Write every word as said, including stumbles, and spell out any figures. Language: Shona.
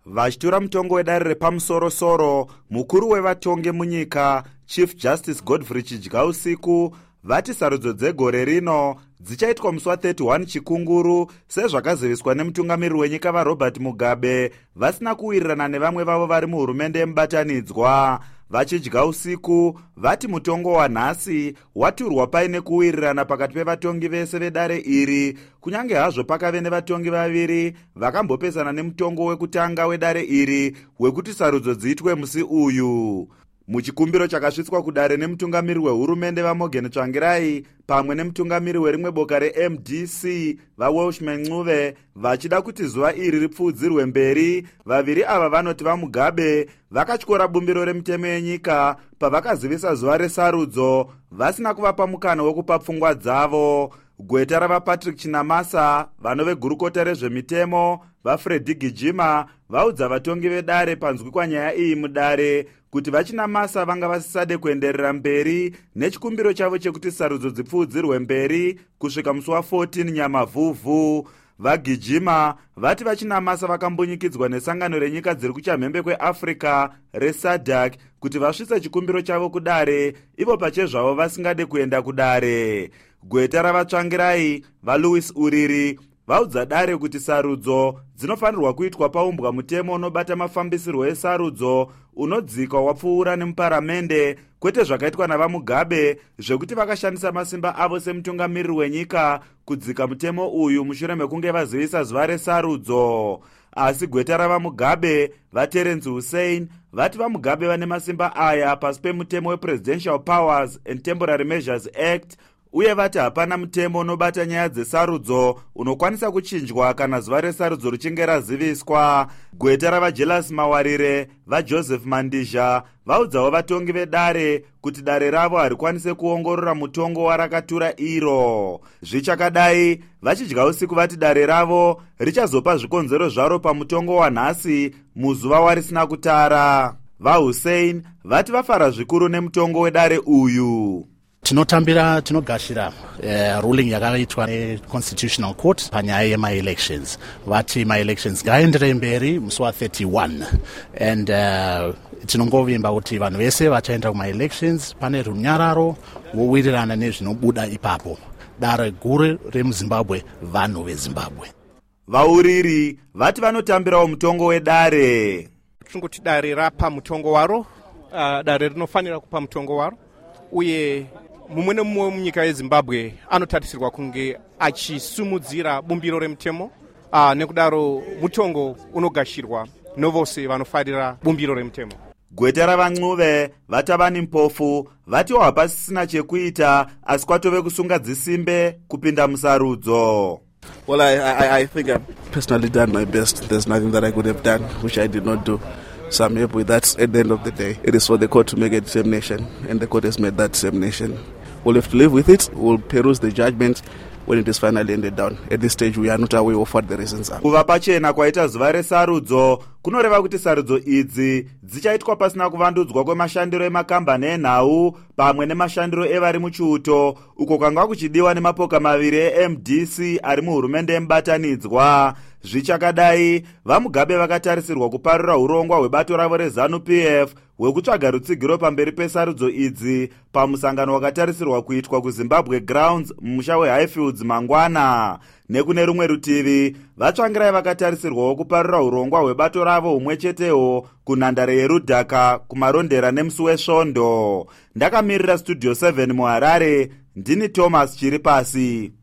Vachitora mutongo wedare repamusoro-soro, mukuru wevatongi munyika Chief Justice Godfrey Chidyausiku vati sarudzo dzegore rino dzichaitwa musi wa31 Chikunguru sezvakaziviswa nemutungamiriri wenyika vaRobert Mugabe vasina kuwirirana nevamwe vavo vari muhurumende yemubatanidzwa. Vachidyausiku vati mutongo wanhasi waturwa paine kuwirirana pakati pevatongi vese vedare iri, kunyange hazvo pakave nevatongi vaviri vakambopesana nemutongo wekutanga wedare iri wekuti sarudzo dziitwe musi uyu. Muchikumbiro chakasvitswa kudare nemutungamiriri wehurumende vaMorgan Tsvangirai pamwe nemutungamiriri werimwe boka reM D C vaWelshman Ncube vachida kuti zuva iri ripfuudzirwe mberi, vaviri ava vanoti vaMugabe vakatyora bumbiro remutemo yenyika pavakazivisa zuva resarudzo vasina kuvapa mukana wekupa pfungwa dzavo. Gweta ravaPatrick Chinamasa vanove gurukota rezvemitemo vaFreddy Gijima vaudza vatongi vedare panzwi kwanyaya iyi mudare kuti vaChinamasa vanga vasisade kuenderera mberi nechikumbiro chavo chekuti sarudzo dzipfuudzirwe mberi kusvika musi wa14 Nyamavhuvhu. VaGijima vati vaChinamasa vakambunyikidzwa nesangano renyika dziri kuchamhembe kweAfrica reSADC kuti vasvitse chikumbiro chavo kudare, ivo pachezvavo vasingade kuenda kudare. Gweta ravaTsvangirai vaLouis Uriri vaudza dare kuti sarudzo dzinofanirwa kuitwa paumbwa mutemo unobata mafambisirwo esarudzo unodzika wapfuura nemuparamende, kwete zvakaitwa navaMugabe zvekuti vakashandisa masimba avo semutungamiriri wenyika kudzika mutemo uyu mushure mekunge vazivisa zuva resarudzo. Asi gweta ravaMugabe vaTerence Hussein vati vaMugabe vane masimba aya pasi pemutemo wePresidential Powers and Temporary Measures Act, uye vati hapana mutemo unobata nyaya dzesarudzo unokwanisa kuchinjwa kana zuva resarudzo richinge raziviswa. Gweta ravaJelas Mawarire vaJoseph Mandizha vaudzawo vatongi vedare kuti dare ravo harikwanise kuongorora mutongo warakatura iro. Zvichakadai, vaChidyausiku vati dare ravo richazopa zvikonzero zvaro pamutongo wanhasi muzuva warisina kutara. VaHussein vati vafara zvikuru nemutongo wedare uyu. Tinotambira tinogashira uh, ruling yakaitwa neConstitutional Court panyaya yema-elections. Vati ma-elections ngaendere mberi musi wa31 and uh, tinongovimba kuti vanhu vese vachaenda kuma-elections pane runyararo wowirirana nezvinobuda ipapo. Dare guru remuZimbabwe vanhu veZimbabwe. Vauriri vati vanotambirawo mutongo wedare. Tungoti dare rapa mutongo waro, uh, dare rinofanira kupa mutongo waro, uye mumwe nemumwe munyika yeZimbabwe anotarisirwa kunge achisumudzira bumbiro remutemo, uh, nekudaro mutongo unogashirwa novose vanofarira bumbiro remutemo. Gweta ravaNcube vati vani mpofu vati hapasisina chekuita asi kwatove kusunga dzisimbe kupinda musarudzo. Well, I, I, I think I've personally done my best. There's nothing that I could have done which I did not do. So I'm happy with that. At the end of the day, it is for the court to make a determination, and the court has made that determination. We'll have to live with it. We'll peruse the judgment when it is finally ended down. At this stage, we are not aware of what the reasons are. Kuva pachena kwaita zuva resarudzo kunoreva kuti sarudzo idzi dzichaitwa pasina kuvandudzwa kwemashandiro emakambani enhau pamwe nemashandiro evari muchiuto, uko kwanga kuchidiwa nemapoka maviri eM D C ari muhurumende yemubatanidzwa. Zvichakadai, vaMugabe vakatarisirwa kuparura urongwa hwebato ravo reZANU P F hwekutsvaga rutsigiro pamberi pesarudzo idzi pamusangano wakatarisirwa kuitwa kuZimbabwe Grounds mumusha weHighfields mangwana. Nekune rumwe rutivi, vaTsvangirai vakatarisirwawo kuparura urongwa hwebato ravo humwe cheteho kunhandare yeRudhaka kumarondera nemusi wesvondo. Ndakamirira Studio seven muHarare, ndini Thomas Chiripasi.